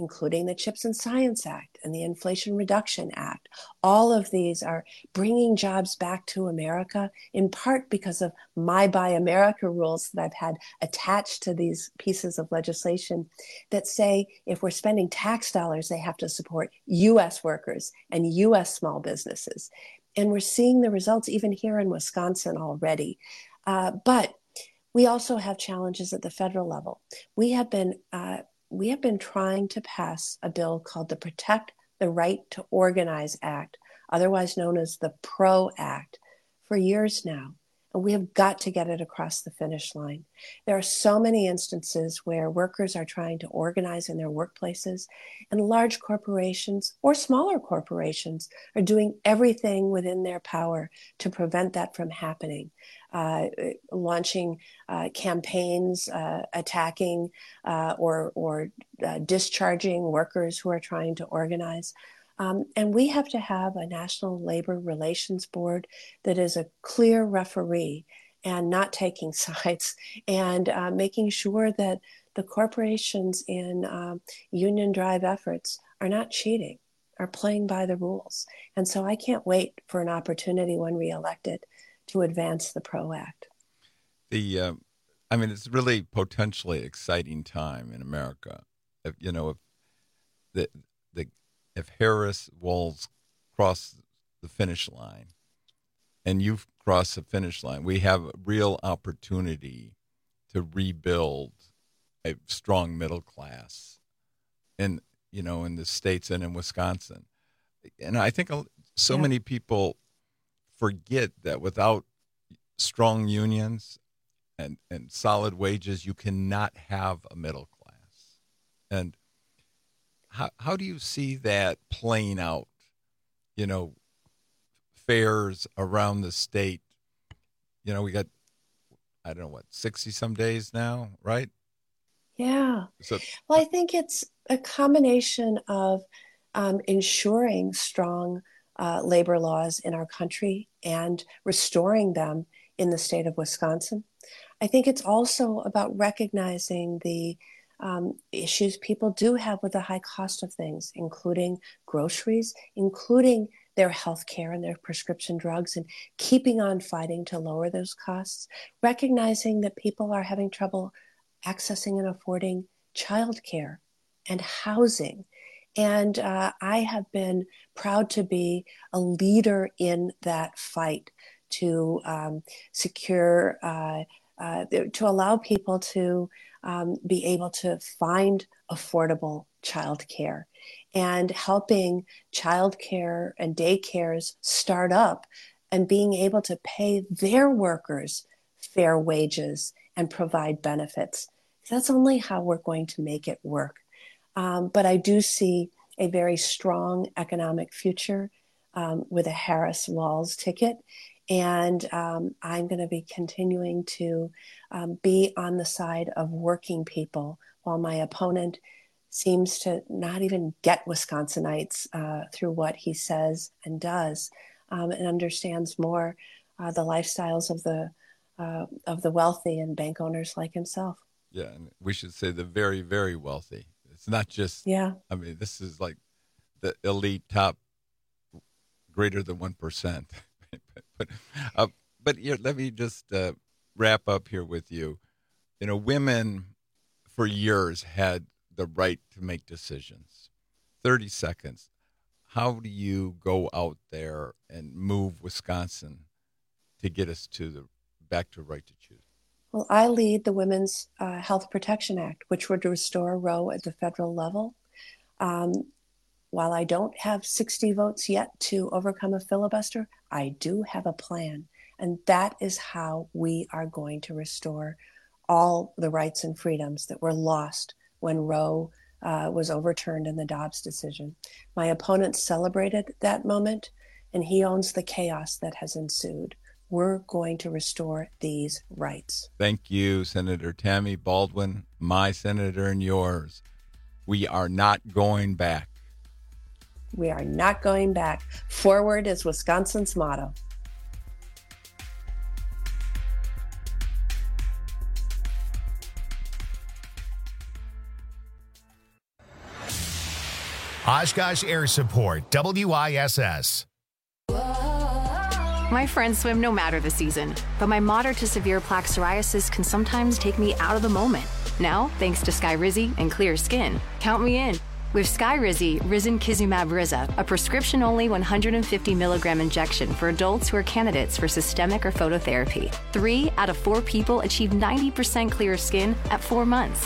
including the CHIPS and Science Act and the Inflation Reduction Act. All of these are bringing jobs back to America, in part because of my Buy America rules that I've had attached to these pieces of legislation that say if we're spending tax dollars, they have to support U.S. workers and U.S. small businesses. And we're seeing the results even here in Wisconsin already. But we also have challenges at the federal level. We have been trying to pass a bill called the Protect the Right to Organize Act, otherwise known as the PRO Act, for years now. And we have got to get it across the finish line. There are so many instances where workers are trying to organize in their workplaces, and large corporations or smaller corporations are doing everything within their power to prevent that from happening. Launching campaigns, attacking or discharging workers who are trying to organize. And we have to have a National Labor Relations Board that is a clear referee and not taking sides, and making sure that the corporations in union drive efforts are not cheating, are playing by the rules. And so I can't wait for an opportunity when reelected to advance the PRO Act. It's really potentially exciting time in America. If Harris Walz cross the finish line and you've crossed the finish line, we have a real opportunity to rebuild a strong middle class in the states and in Wisconsin. And I think many people forget that without strong unions and solid wages, you cannot have a middle class. And how do you see that playing out? Fairs around the state. We got, 60 some days now, right? Yeah. Well, I think it's a combination of ensuring strong labor laws in our country and restoring them in the state of Wisconsin. I think it's also about recognizing the issues people do have with the high cost of things, including groceries, including their health care and their prescription drugs, and keeping on fighting to lower those costs, recognizing that people are having trouble accessing and affording childcare and housing. And I have been proud to be a leader in that fight to secure, to allow people to be able to find affordable childcare, and helping childcare and daycares start up and being able to pay their workers fair wages and provide benefits. That's only how we're going to make it work. But I do see a very strong economic future with a Harris Walz ticket. And I'm going to be continuing to be on the side of working people, while my opponent seems to not even get Wisconsinites through what he says and does, and understands more the lifestyles of the wealthy and bank owners like himself. Yeah, and we should say the very, very wealthy. It's not just, this is like the elite top, greater than 1%. But let me just wrap up here with you. Women for years had the right to make decisions. 30 seconds. How do you go out there and move Wisconsin to get us back to right to choose? Well, I lead the Women's Health Protection Act, which would restore Roe at the federal level. While I don't have 60 votes yet to overcome a filibuster, I do have a plan. And that is how we are going to restore all the rights and freedoms that were lost when Roe was overturned in the Dobbs decision. My opponent celebrated that moment, and he owns the chaos that has ensued. We're going to restore these rights. Thank you, Senator Tammy Baldwin, my senator and yours. We are not going back. We are not going back. Forward is Wisconsin's motto. Oshkosh Air Support, WISS. My friends swim no matter the season, but my moderate to severe plaque psoriasis can sometimes take me out of the moment. Now, thanks to Skyrizi and clear skin, count me in. With Skyrizi, Risankizumab Riza, a prescription-only 150 milligram injection for adults who are candidates for systemic or phototherapy. 3 out of 4 people achieve 90% clear skin at 4 months.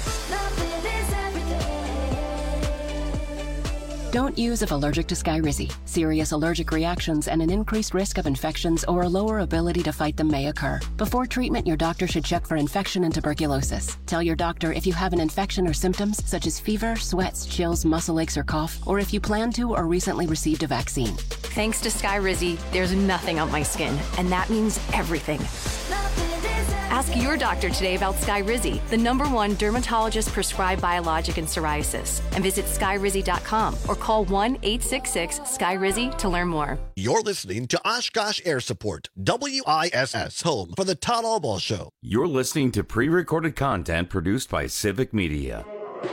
Don't use if allergic to Skyrizi. Serious allergic reactions and an increased risk of infections or a lower ability to fight them may occur. Before treatment, your doctor should check for infection and tuberculosis. Tell your doctor if you have an infection or symptoms such as fever, sweats, chills, muscle aches, or cough, or if you plan to or recently received a vaccine. Thanks to Skyrizi, there's nothing on my skin, and that means everything. Ask your doctor today about Skyrizi, the #1 dermatologist-prescribed biologic in psoriasis, and visit skyrizi.com or call 1-866-SKYRIZI to learn more. You're listening to Oshkosh Air Support, WISS, home for the Todd Albaugh Show. You're listening to pre-recorded content produced by Civic Media.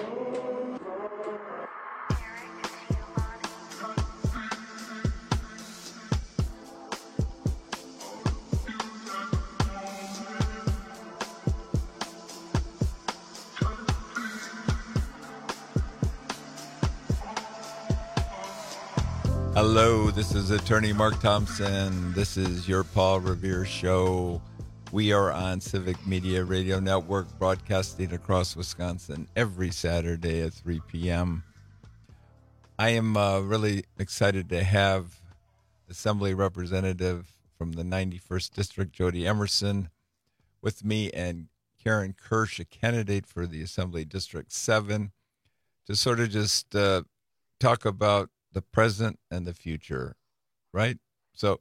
Hello, this is attorney Mark Thompson. This is your Paul Revere Show. We are on Civic Media Radio Network, broadcasting across Wisconsin every Saturday at 3 p.m. I am really excited to have Assembly Representative from the 91st District, Jody Emerson, with me, and Karen Kirsch, a candidate for the Assembly District 7, to sort of just talk about the present and the future, right? So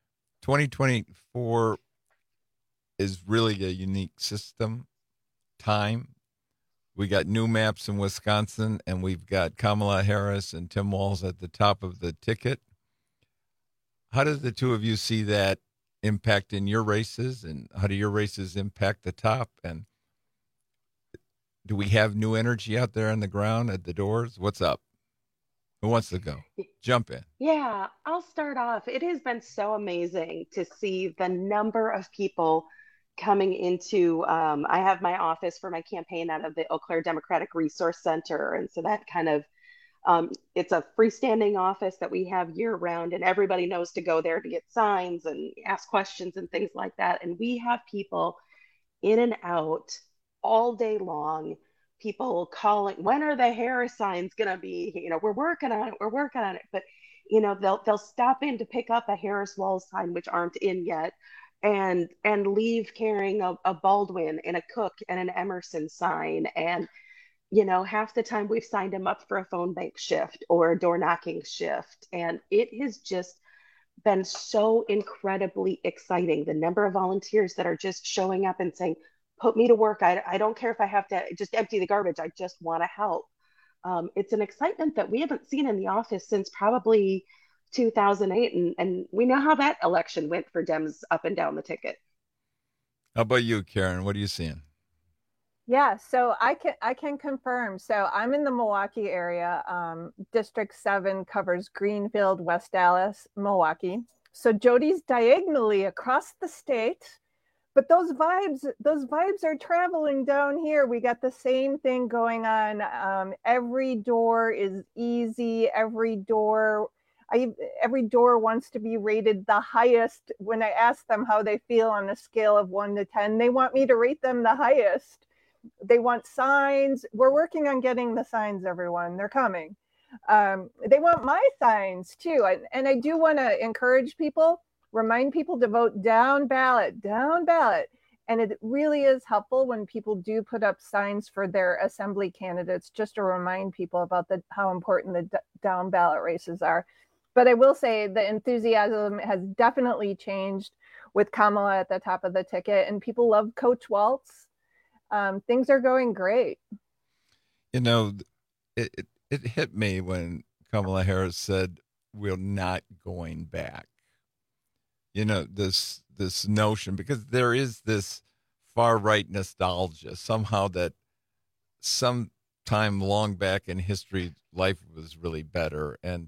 2024 is really a unique time. We got new maps in Wisconsin, and we've got Kamala Harris and Tim Walz at the top of the ticket. How does the two of you see that impact in your races, and how do your races impact the top? And do we have new energy out there on the ground at the doors? What's up? Who wants to go? Jump in. Yeah, I'll start off. It has been so amazing to see the number of people coming into, I have my office for my campaign out of the Eau Claire Democratic Resource Center. And so that kind of, it's a freestanding office that we have year round, and everybody knows to go there to get signs and ask questions and things like that. And we have people in and out all day long. People calling, when are the Harris signs going to be? You know, we're working on it. But, you know, they'll stop in to pick up a Harris Walz sign, which aren't in yet, and leave carrying a Baldwin and a Cook and an Emerson sign. And, you know, half the time we've signed them up for a phone bank shift or a door knocking shift. And it has just been so incredibly exciting. The number of volunteers that are just showing up and saying, put me to work. I don't care if I have to just empty the garbage. I just want to help. It's an excitement that we haven't seen in the office since probably 2008. And we know how that election went for Dems up and down the ticket. How about you, Karen? What are you seeing? Yeah, so I can confirm. So I'm in the Milwaukee area. District 7 covers Greenfield, West Dallas, Milwaukee. So Jody's diagonally across the state. But those vibes are traveling down here. We got the same thing going on. Every door is easy. Every door wants to be rated the highest. When I ask them how they feel on a scale of 1 to 10, they want me to rate them the highest. They want signs. We're working on getting the signs, everyone. They're coming. They want my signs too. And I do want to encourage people, remind people to vote down ballot. And it really is helpful when people do put up signs for their assembly candidates, just to remind people about how important the down ballot races are. But I will say the enthusiasm has definitely changed with Kamala at the top of the ticket, and people love Coach Walz. Things are going great. You know, it hit me when Kamala Harris said, we're not going back. You know, this notion, because there is this far right nostalgia somehow that some time long back in history, life was really better. And,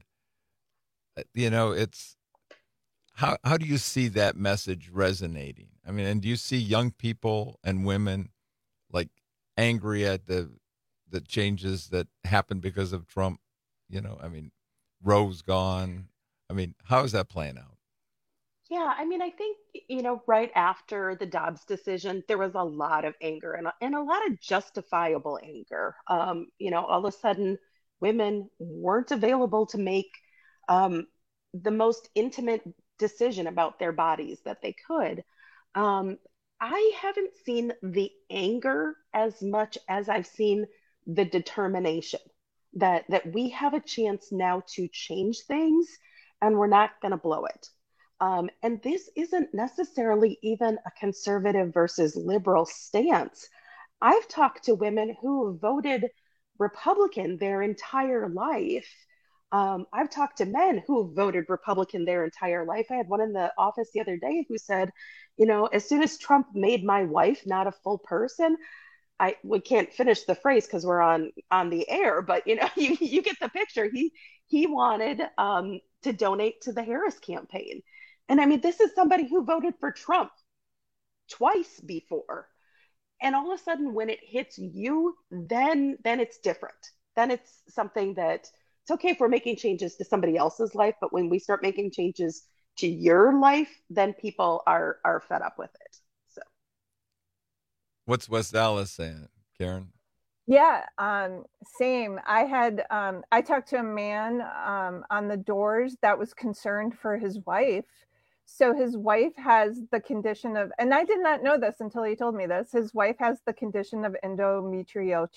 it's how do you see that message resonating? I mean, and do you see young people and women like angry at the changes that happened because of Trump? Roe's gone. I mean, how is that playing out? Yeah, I mean, I think, right after the Dobbs decision, there was a lot of anger and a lot of justifiable anger. All of a sudden, women weren't available to make the most intimate decision about their bodies that they could. I haven't seen the anger as much as I've seen the determination that we have a chance now to change things, and we're not going to blow it. And this isn't necessarily even a conservative versus liberal stance. I've talked to women who voted Republican their entire life. I've talked to men who voted Republican their entire life. I had one in the office the other day who said, as soon as Trump made my wife not a full person, we can't finish the phrase because we're on the air, but you get the picture. He wanted to donate to the Harris campaign. And I mean, this is somebody who voted for Trump twice before. And all of a sudden, when it hits you, then it's different. Then it's something that it's okay if we're making changes to somebody else's life, but when we start making changes to your life, then people are fed up with it. So, what's West Dallas saying, Karen? Yeah, same. I talked to a man on the doors that was concerned for his wife. So his wife has the condition of, and I did not know this until he told me this, his wife has the condition of endometriosis,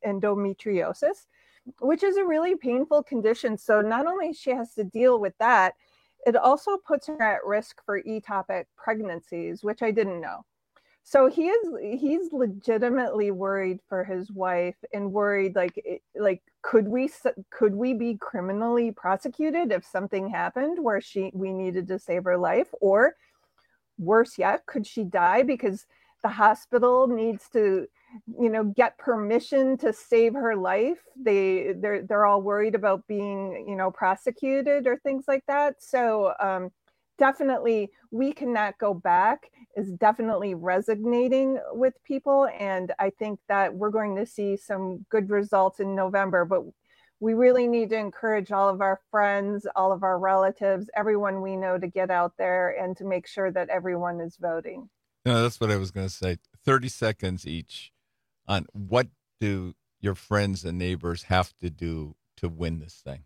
which is a really painful condition. So not only she has to deal with that, it also puts her at risk for ectopic pregnancies, which I didn't know. So he's legitimately worried for his wife and worried like could we be criminally prosecuted if something happened where we needed to save her life, or worse yet, could she die because the hospital needs to get permission to save her life? They're all worried about being prosecuted or things like that. So definitely we cannot go back is definitely resonating with people. And I think that we're going to see some good results in November, but we really need to encourage all of our friends, all of our relatives, everyone we know to get out there and to make sure that everyone is voting. No, that's what I was going to say. 30 seconds each on what do your friends and neighbors have to do to win this thing?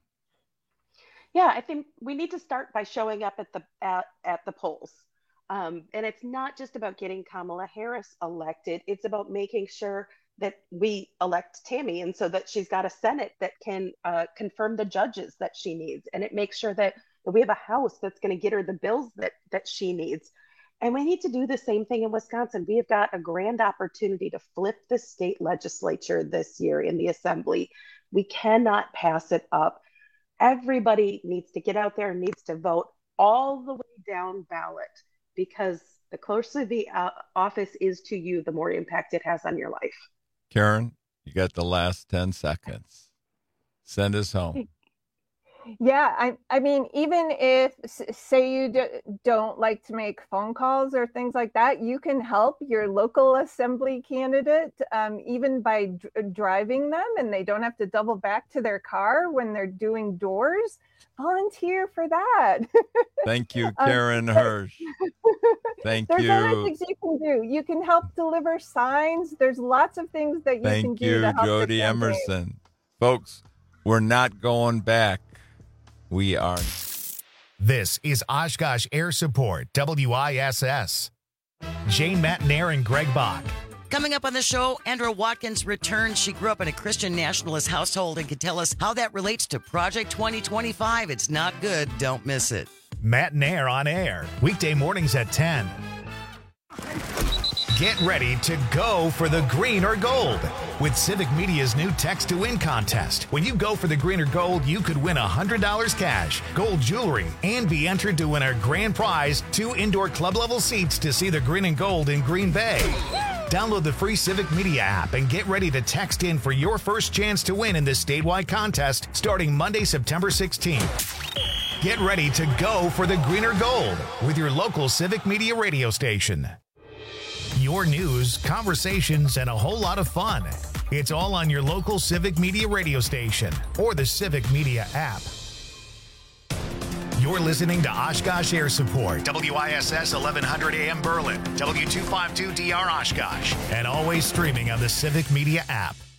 Yeah, I think we need to start by showing up at the polls. And it's not just about getting Kamala Harris elected. It's about making sure that we elect Tammy, and so that she's got a Senate that can confirm the judges that she needs. And it makes sure that we have a House that's going to get her the bills that she needs. And we need to do the same thing in Wisconsin. We have got a grand opportunity to flip the state legislature this year in the assembly. We cannot pass it up. Everybody needs to get out there and needs to vote all the way down ballot, because the closer the office is to you, the more impact it has on your life. Karen, you got the last 10 seconds. Send us home. Yeah, I mean, even if, say you don't like to make phone calls or things like that, you can help your local assembly candidate, even by driving them, and they don't have to double back to their car when they're doing doors. Volunteer for that. Thank you, Karen Hirsch. Thank you. There's other things you can do. You can help deliver signs. There's lots of things that you can do to help. Thank you, Jody Emerson. Folks, we're not going back. We are. This is Oshkosh Air Support, WISS. Jane Matnair and Greg Bach. Coming up on the show, Andrew Watkins returns. She grew up in a Christian nationalist household and can tell us how that relates to Project 2025. It's not good. Don't miss it. Matnair on air, weekday mornings at 10. Get ready to go for the green or gold with Civic Media's new Text to Win contest. When you go for the green or gold, you could win $100 cash, gold jewelry, and be entered to win our grand prize, 2 indoor club level seats to see the green and gold in Green Bay. Download the free Civic Media app and get ready to text in for your first chance to win in this statewide contest starting Monday, September 16th. Get ready to go for the greener gold with your local Civic Media radio station. Your news, conversations, and a whole lot of fun. It's all on your local Civic Media radio station or the Civic Media app. You're listening to Oshkosh Air Support, WISS 1100 AM Berlin, W252DR Oshkosh, and always streaming on the Civic Media app.